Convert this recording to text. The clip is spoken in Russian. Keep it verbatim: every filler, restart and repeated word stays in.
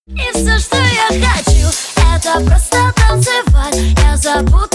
И все, что я хочу, это просто танцевать. Я забуду